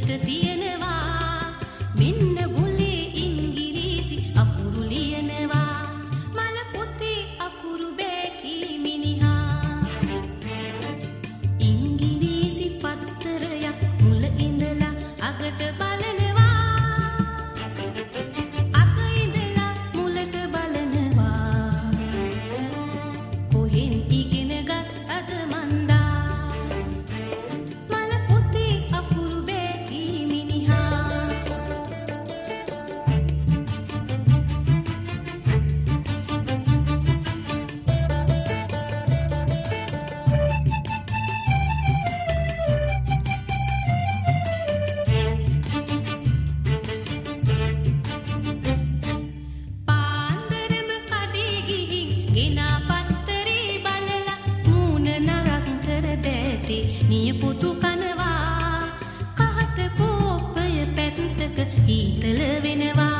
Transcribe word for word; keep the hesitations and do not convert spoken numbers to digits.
ලිපට තියෙනවා මෙන්න බුලේ ඉංග්‍රීසි අකුරු ලියනවා මල පොතේ අකුරු බෑකි මිනිහා ඉංග්‍රීසි පත්තරයක් මුල ඉඳලා අගට බලනවා අග ඉඳලා මුලට බලනවා කොහෙන් ඉගෙන ගත්තද මන්දා මල පොතේ අකුරු බෑකි මිනිහා පාන්දරම කඩේ ගිහින් ගෙනා පත්තරේ බලලා මූණ නරක් කර දැති නියපොතු කනවා කහට කෝපය පැත්තක හීතල වෙනවා